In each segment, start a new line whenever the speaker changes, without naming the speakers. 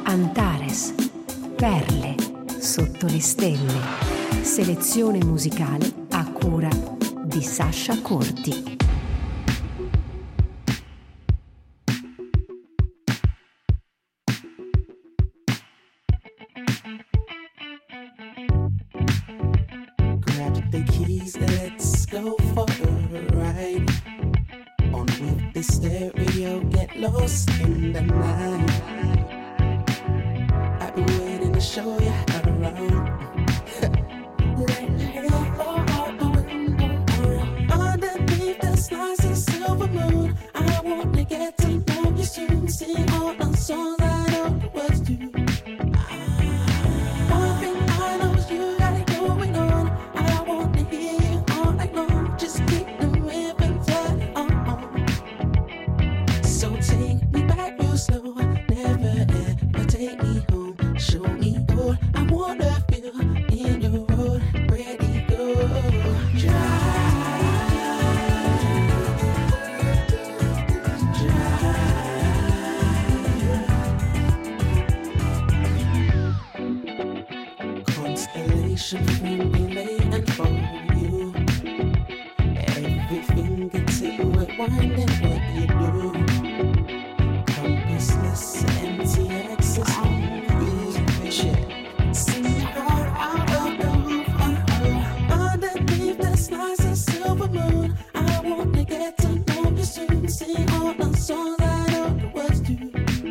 Antares, perle sotto le stelle. Selezione musicale a cura di Sasha Corti.
Grab the keys, let's go for a ride. On with the stereo, get lost in the night. I've been waiting to show you how to run. Underneath the slicing silver moon, I want to get to know you soon. Sing all the songs I know the words to. One thing I know is you got it going on. I want to hear you all night long. Just keep the rhythm tight on. So take me back real slow. Never ever take me home. Show me all I wanna feel in your road. Ready, go. Constellation from delay and for you. Every fingertip rewinding what you do. Compassless, empty access on cruise. Sing your heart out of the roof. Underneath the slicing silver moon, I want to get to know you soon. Sing all the songs I know the words to.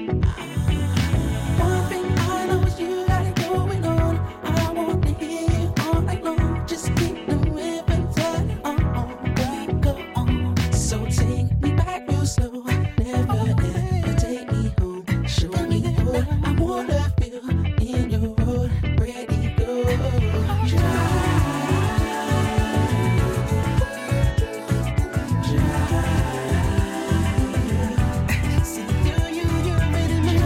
One thing I know is you got it going on. I want to hear you all night long. Just keep the rhythm tight on. Go on. So take me back real slow. Never ever take me home. Show me what I wanna feel in your road. Ready, go. See you ready, me.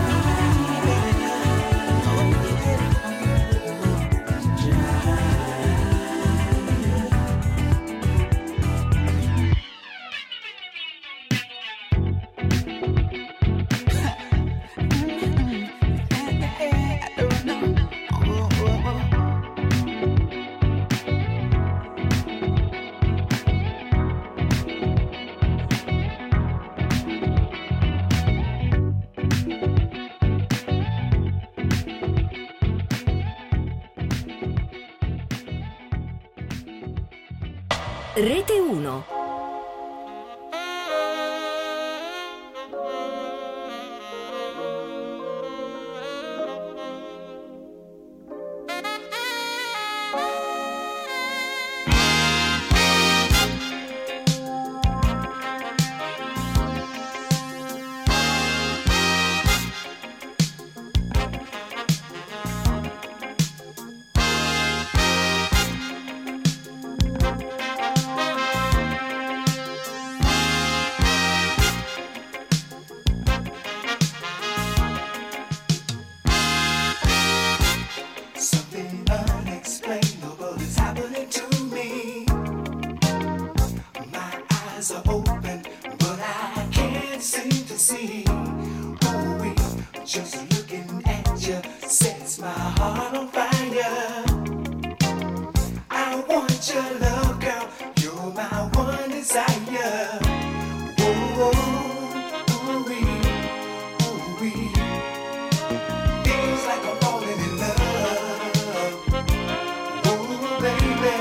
Rete 1.
Something unexplainable is happening to me. My eyes are open, but I can't seem to see. Oh, just looking at you sets my heart on fire. I want your love, girl. You're my one desire. Oh, ooh-wee, ooh-wee. Feels like I'm falling in love. Oh, baby.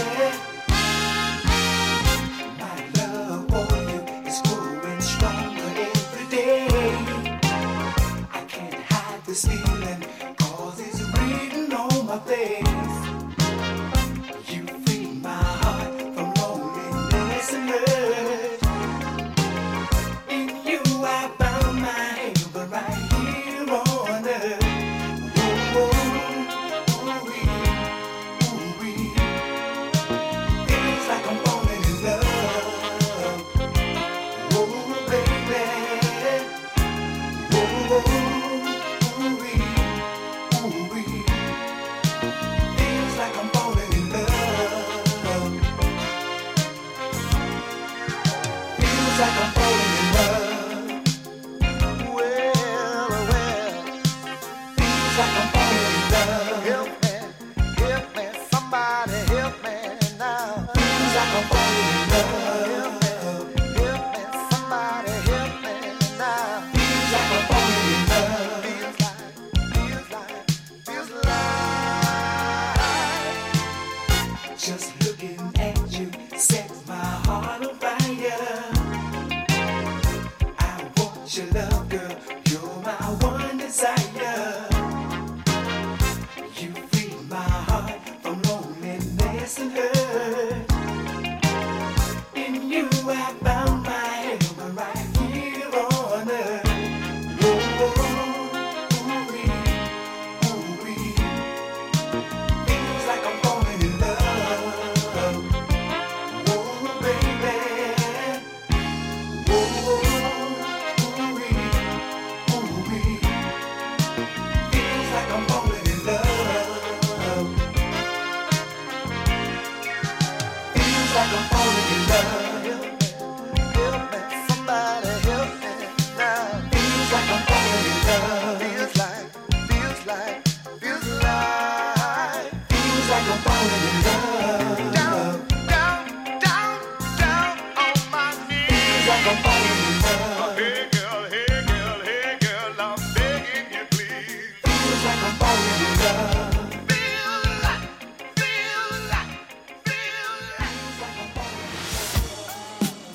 My love for you is growing stronger every day. I can't hide this feeling, 'cause it's written on my face. You free my heart from loneliness and hurt. In you I found my heaven right here on earth. Oh, ooh-wee, ooh-wee. Feels like I'm falling in love. Oh, baby. Oh, ooh-wee.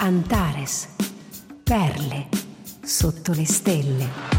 Antares, perle sotto le stelle.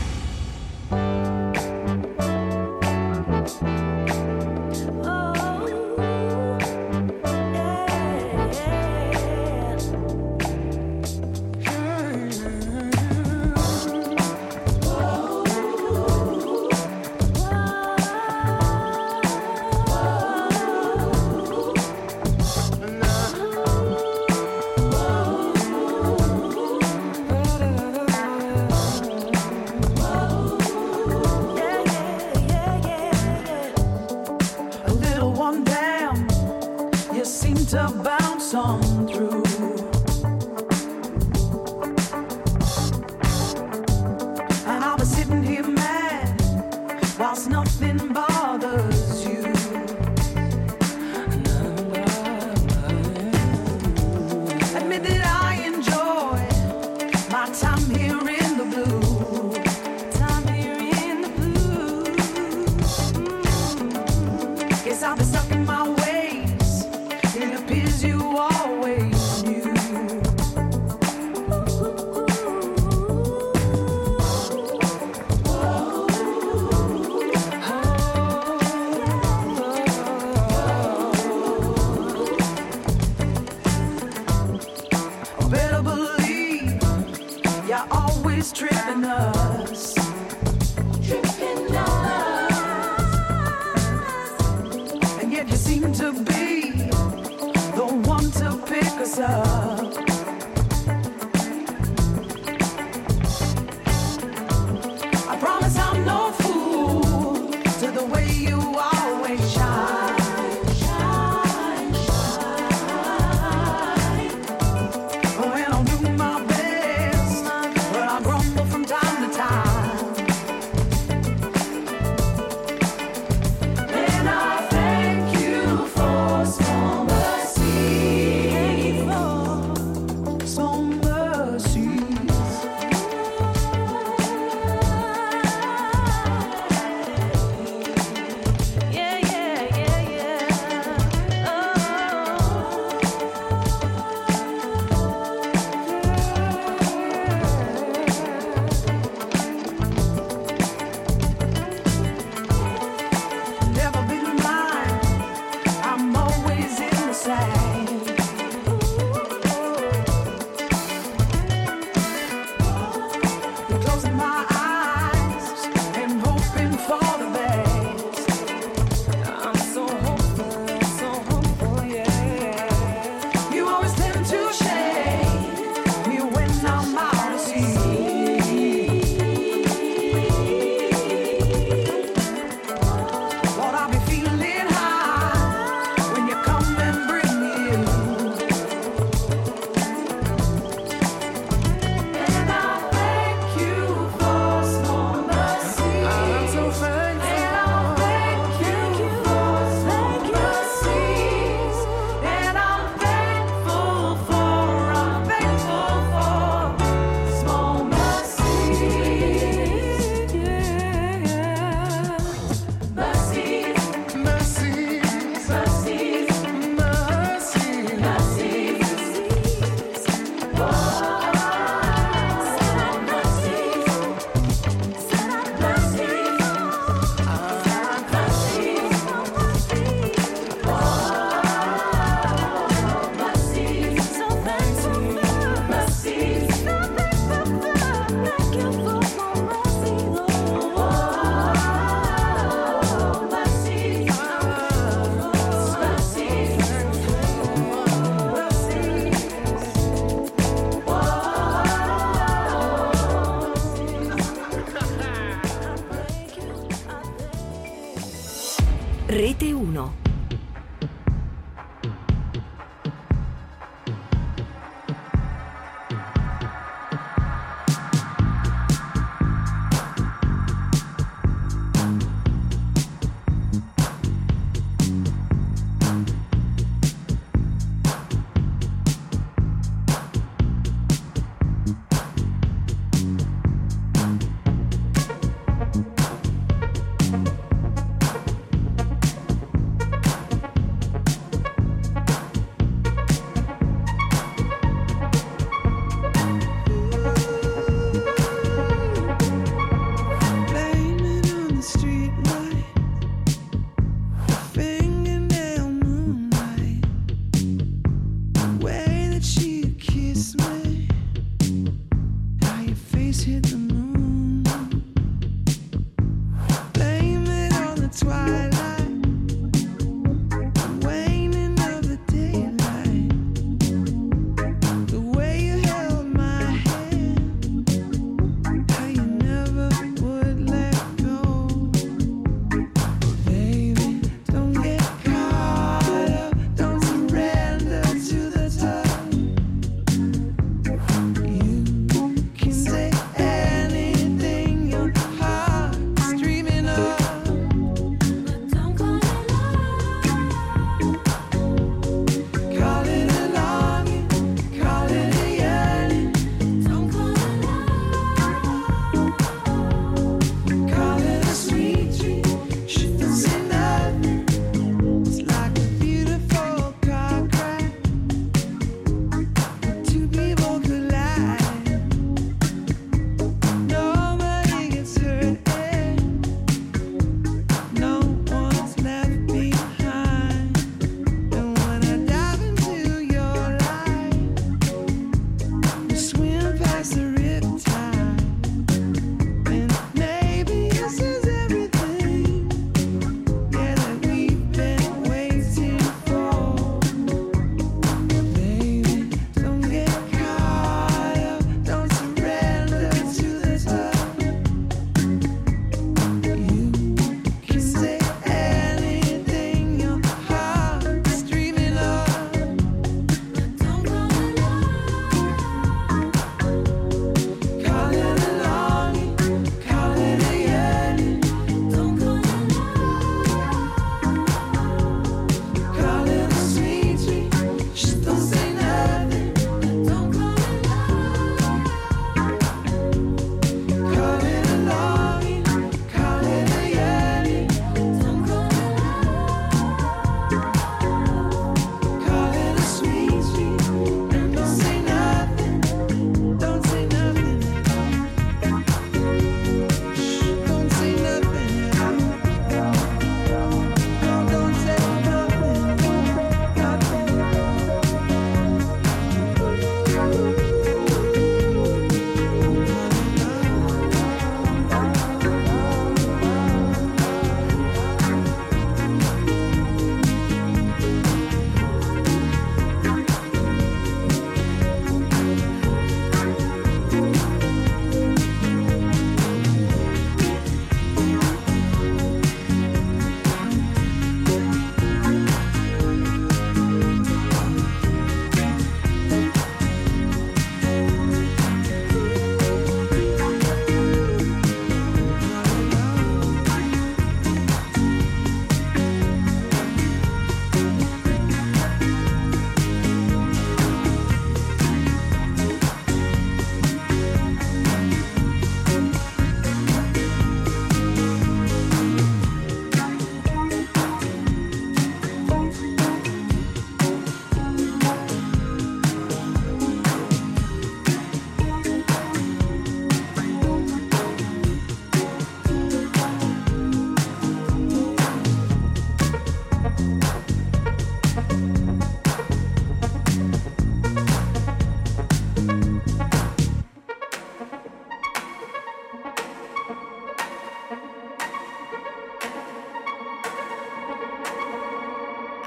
Rete 1.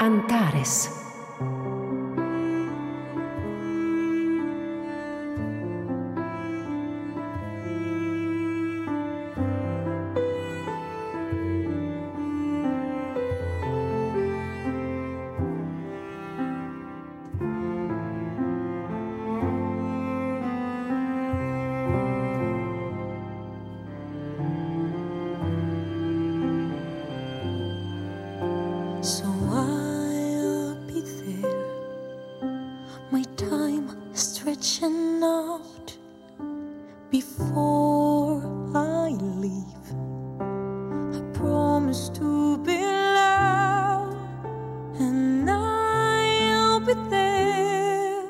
Antares.
So I'll be there, my time stretching out before I leave. I promise to be loud, and I'll be there,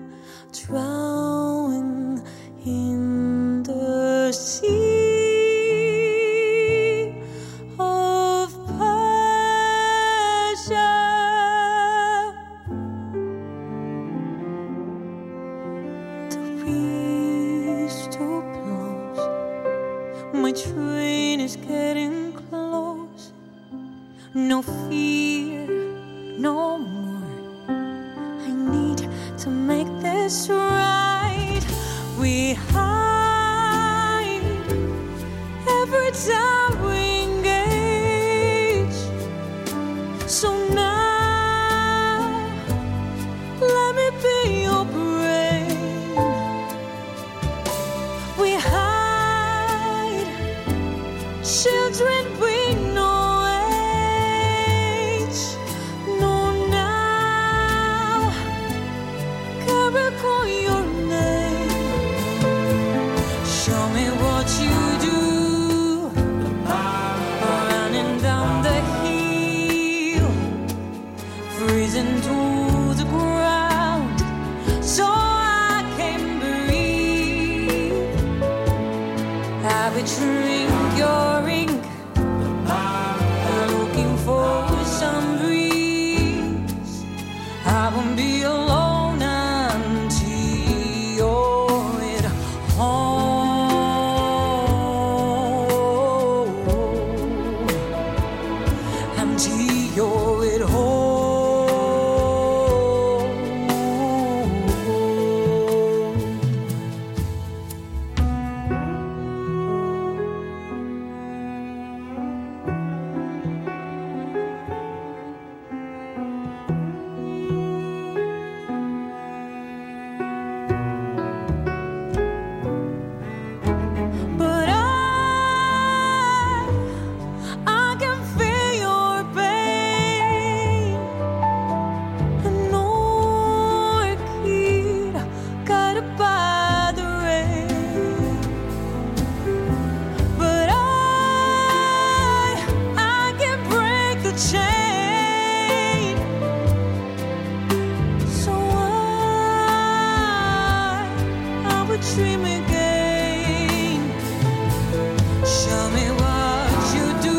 drowning in the sea of my train is getting close. No fear, no more. I need to make this right. We hide every time we engage. So now, let me be your brain. We hide children we know age. No, now carry call your name. Show me what you do, running down the hill, freezing to the ground, so I can breathe. Have a drink your ink, looking for some breeze. I won't be alone until you're at home. Until you're at home. But I can feel your pain. An orchid guided by the rain. But I can break the chain. So I would dream again. Show me what you do,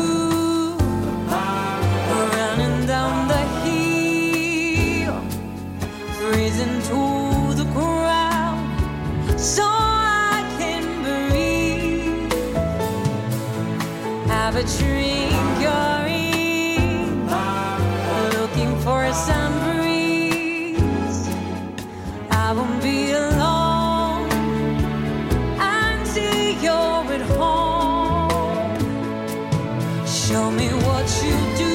running down the hill, freezing to the ground, so I can breathe. Have a drink you're in, looking for some breeze. I won't be alone until you're at home. Show me what you do,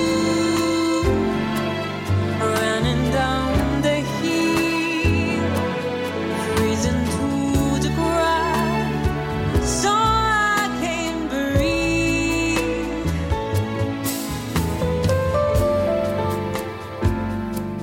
running down the hill, freezing to the ground, so I can breathe.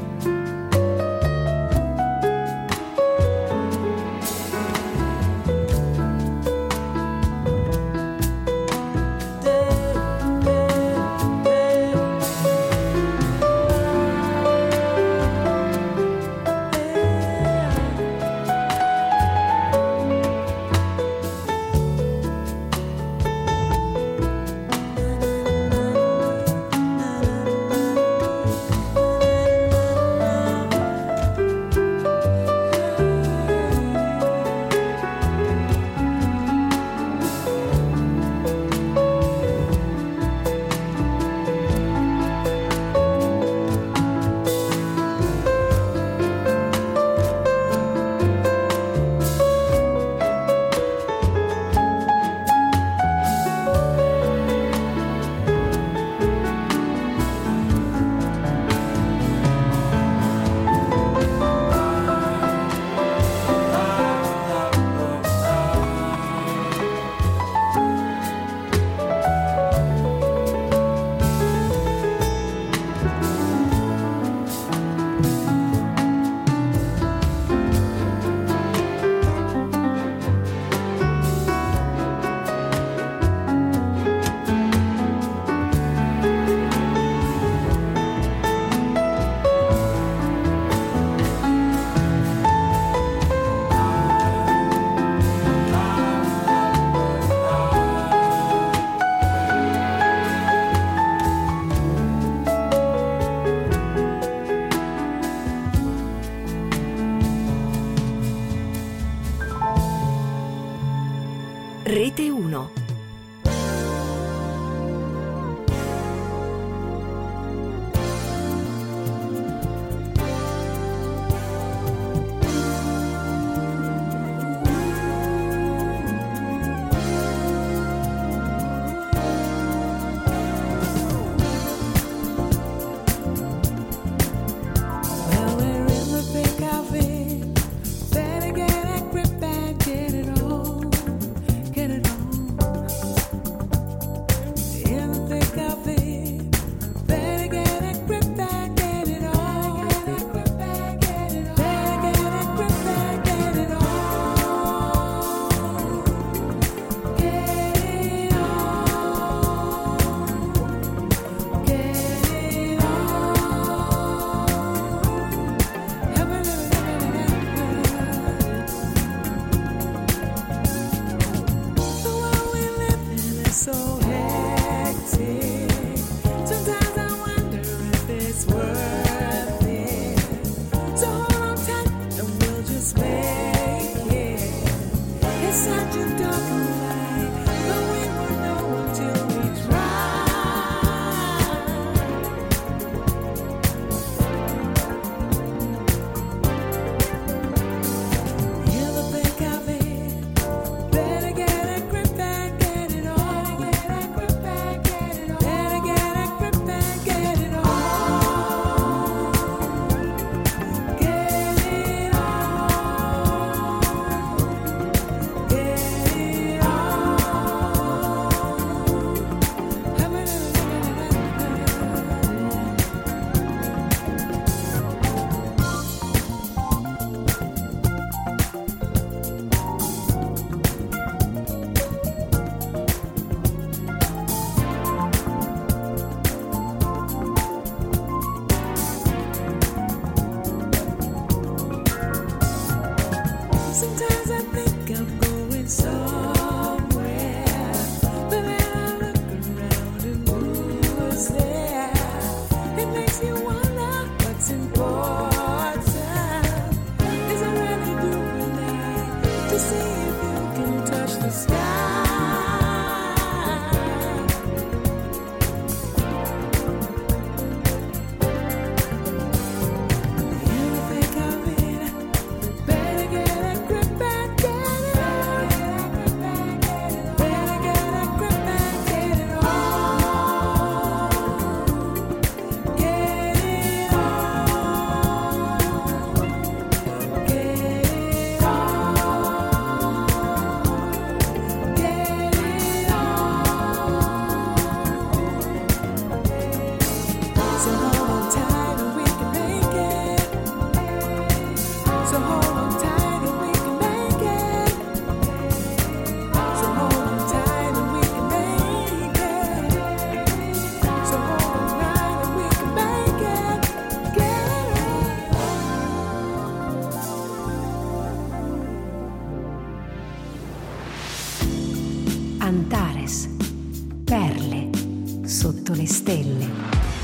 Perle sotto le stelle.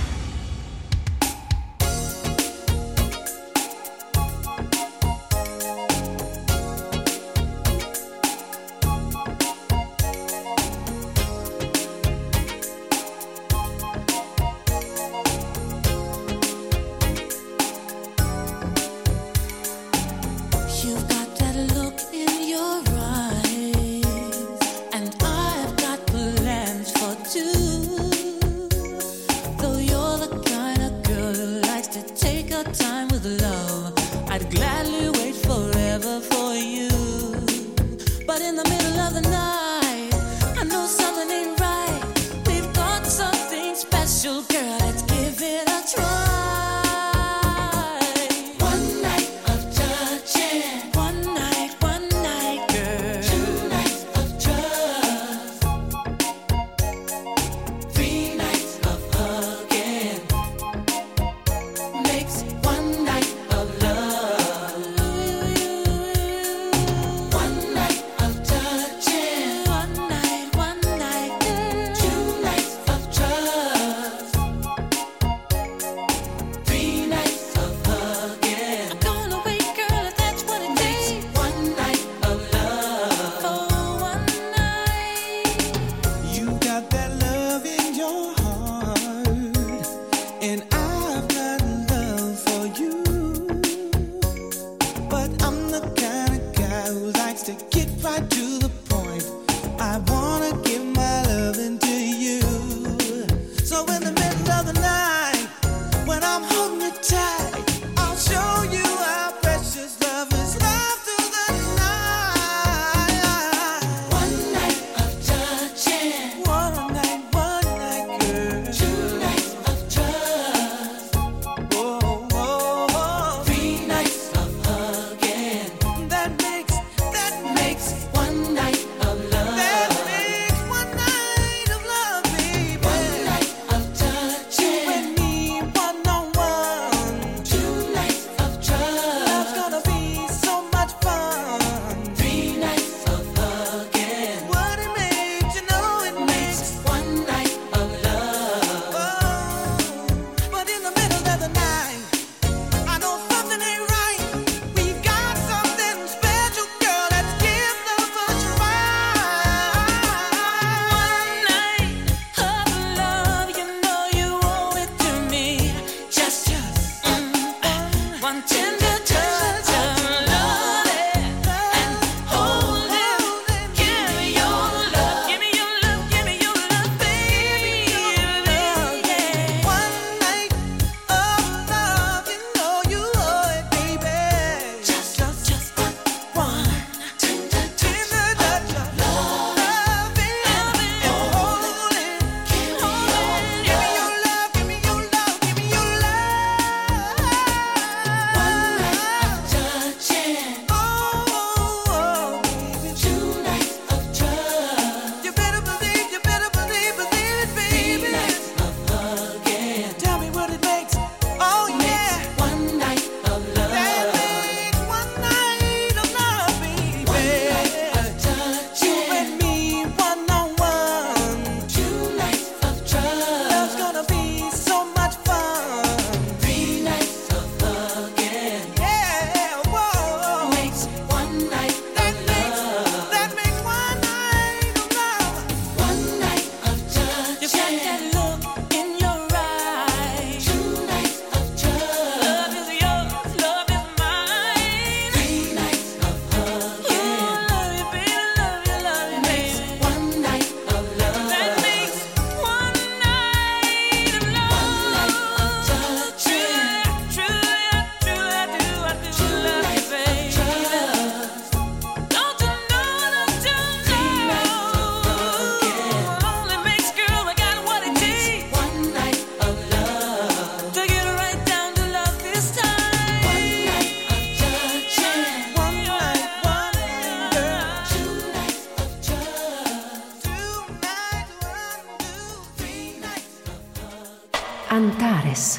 You've got that look in your eyes, and I've got plans for two. Though you're the kind of girl who likes to take her time with love, I'd gladly wait forever for you. But in the middle of the night, I know something ain't right. We've got something special, girl, let's give it a try. One night of touching, one night, girl. Two nights of trust, three nights of hugging, makes one night of love. One night of touching, one night, girl. Two nights of trust, three nights of hugging. I'm gonna wait, girl, if that's what it takes. One night of love, for one night.
You got that love in your heart, and I've got love for you. But I'm the kind of guy who likes to get right to the point. I wanna give my loving to you. So in the middle of the night, when I'm holding you tight, I'll show you how precious love is. Love through the night.
One night of touching,
One night, girl.
two nights of trust,
Whoa, whoa, whoa.
three nights of hugging,
That makes
one night of love.
one night of love, baby.
One night of
You
touching,
and me, one on one.
two nights of
Love's
trust,
gonna be so much fun.
three nights of hugging,
What it makes, you know it makes.
one night of love.
Oh, but in the middle of the night, I know something ain't right. We got something special, girl. Let's give love a try.
One night of love, you know you owe it to me. Just one tender touch of love and hold it. Give me your love, give me your love, give me your love, baby.
One night of love, you know you owe it, baby.
Just one tender touch of love and hold it. Give me your love,
Give me your love, give me your love.
one night of touching,
Oh, baby.
two nights of trust,
You better believe it,
three
baby.
nights of hugging,
Tell me what it makes. Oh, yeah.
one night of
That
love,
makes one night of love, baby.
one night of
You
touching,
and me, one on one.
two nights of
Love's
trust,
gonna be so much fun.
three nights of hugging,
Yeah, whoa.
makes one night of love,
That makes one night of love.
one night of touching. You got that look in your eyes, two nights of trust. Love is yours, love is mine. Three nights of hugging. Love you, baby, love you, makes one night of love. That makes one night of love. One night of touching. Truly, I do love you, baby. Don't you know? Three nights of hugging. Only makes, girl, we got what it takes. One night of love. To get right down to love this time. One night of touching.
One night, girl.
Two nights of trust.
2 nights, 1, 2, 3 nights.
Antares.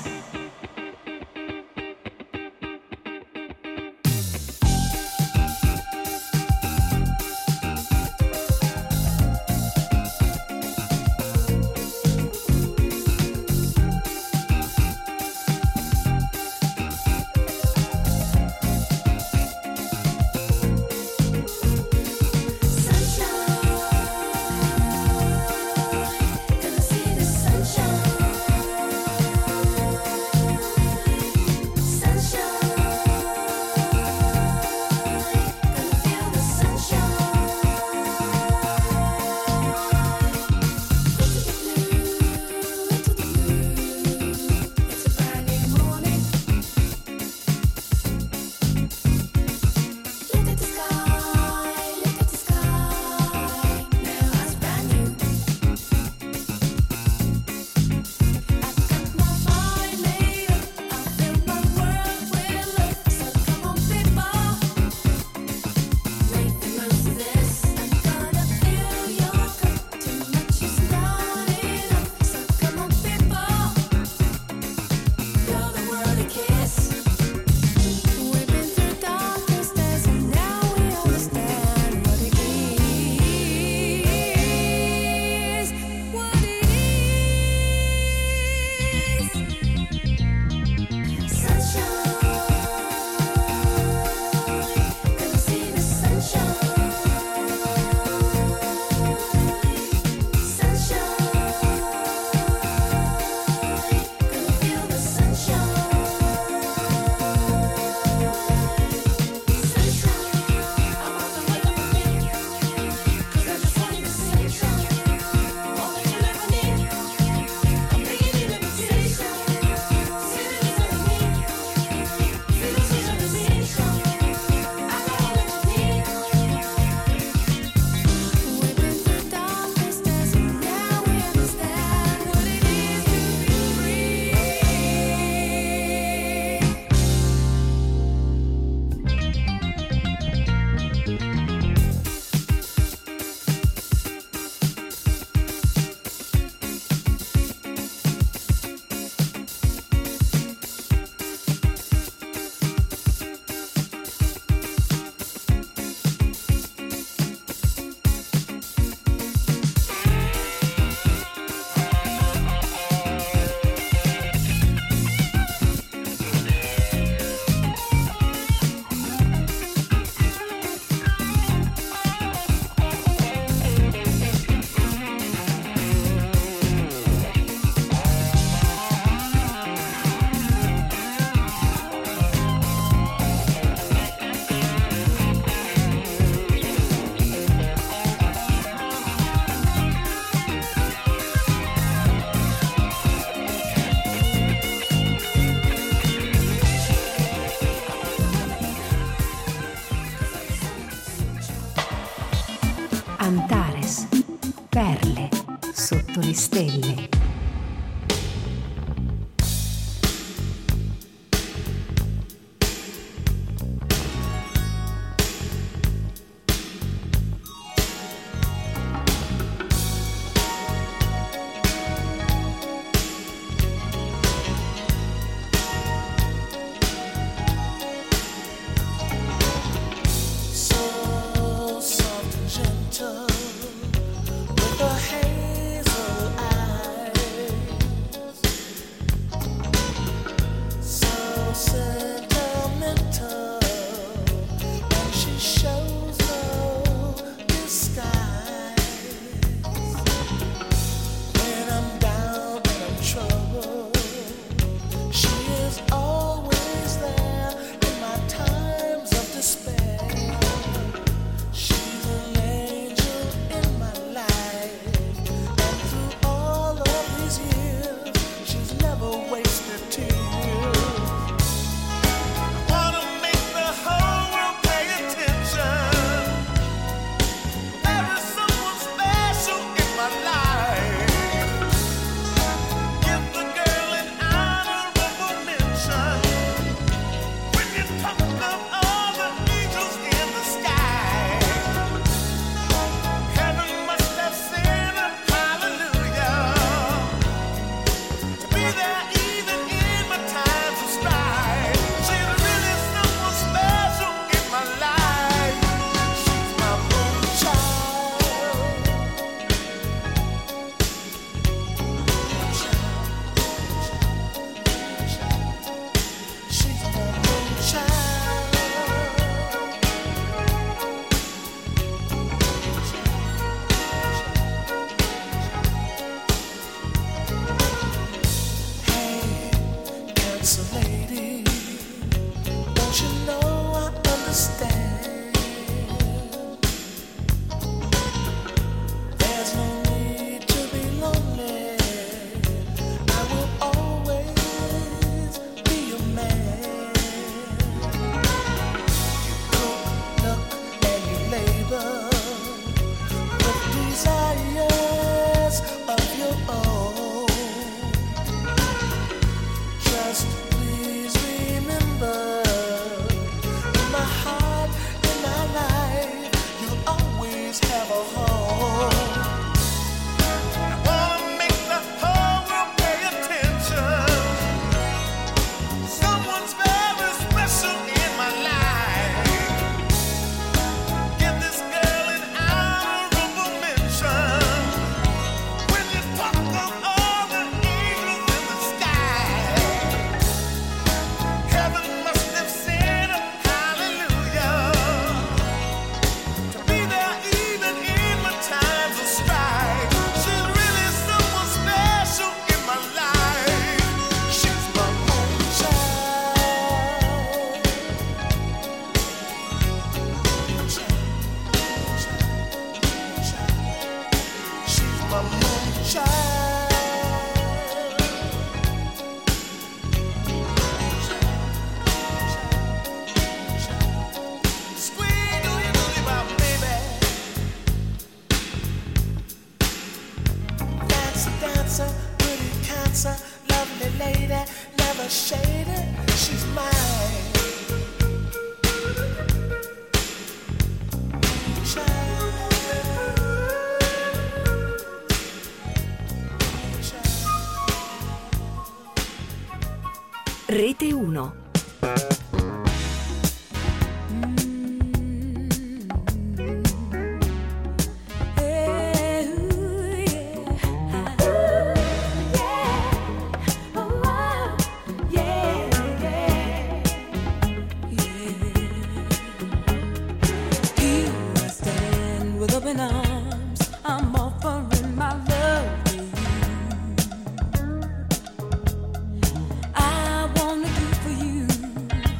stelle. Rete 1.
I wanna do for you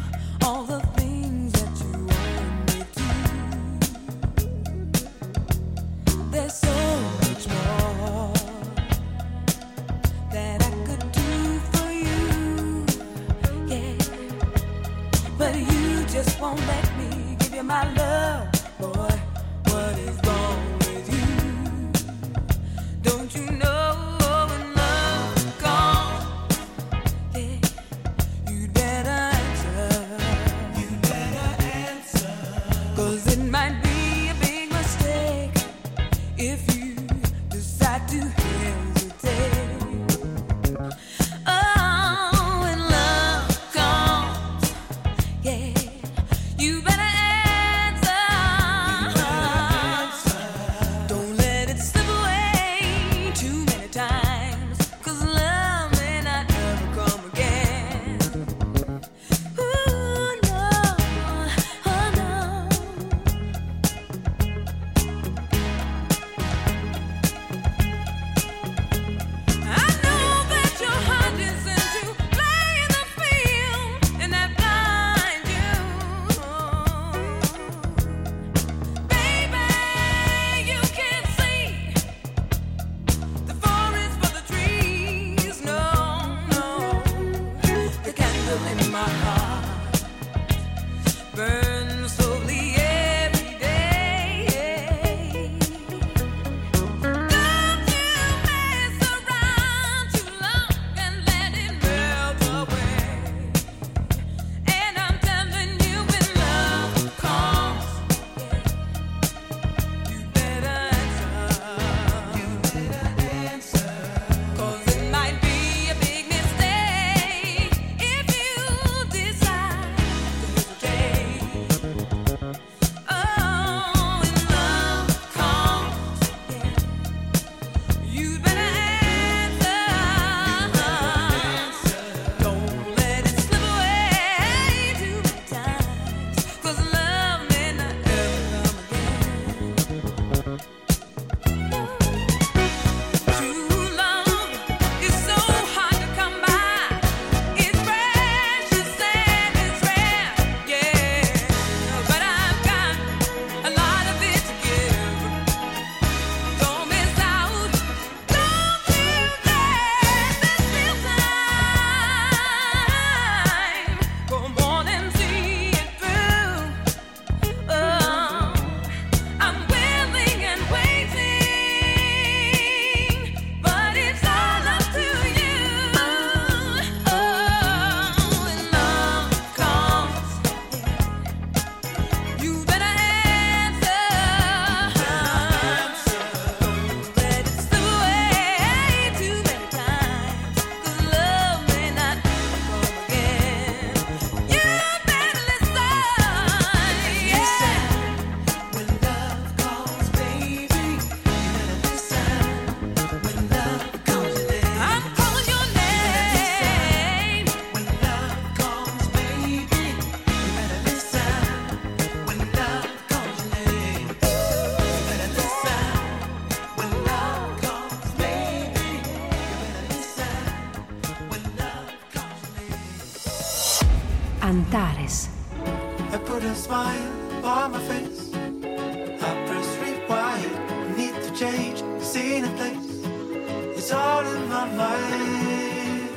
Antares.
I put a smile on my face. I press rewind. Need to change the scene and place. It's all in my mind.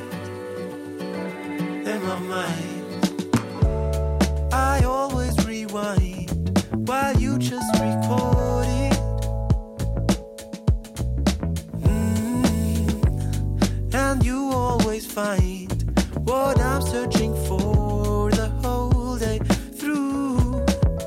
In my mind. I always rewind while you just record it. And you always find what I'm searching for the whole day through.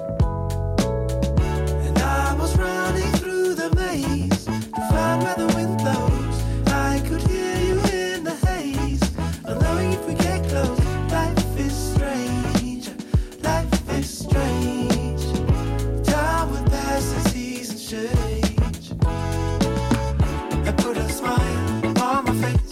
And I was running through the maze to find where the wind blows. I could hear you in the haze, and knowing if we get close, life is strange, life is strange. Time will pass and seasons change. I put a smile on my face.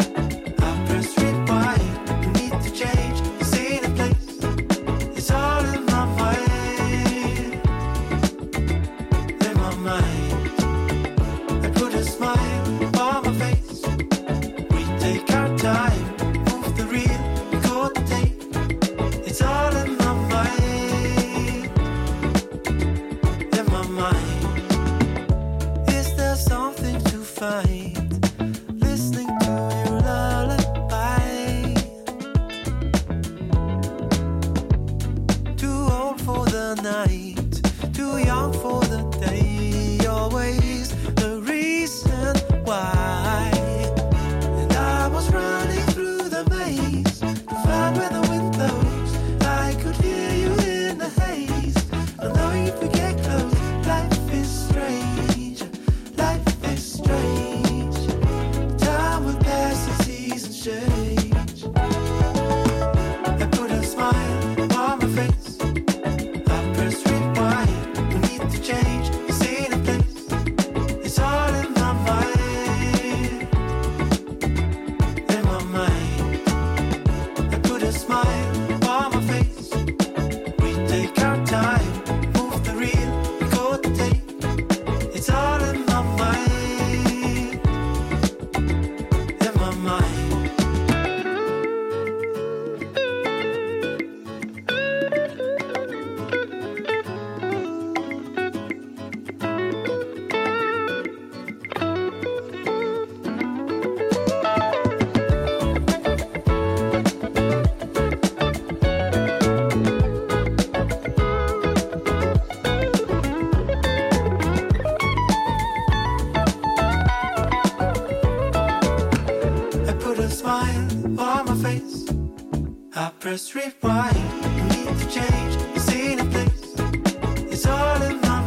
Press rewind, need to change the scene and place. It's all in my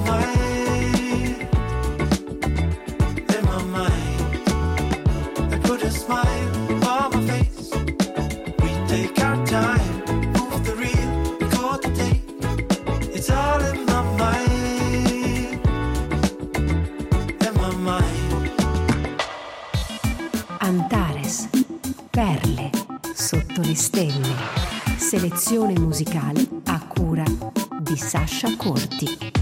mind, in my mind. I put a smile on my face. We take our time, move the reel, record the tape. It's all in my mind, in my mind.
Antares, perle sotto le stelle. Selezione musicale a cura di Sasha Corti.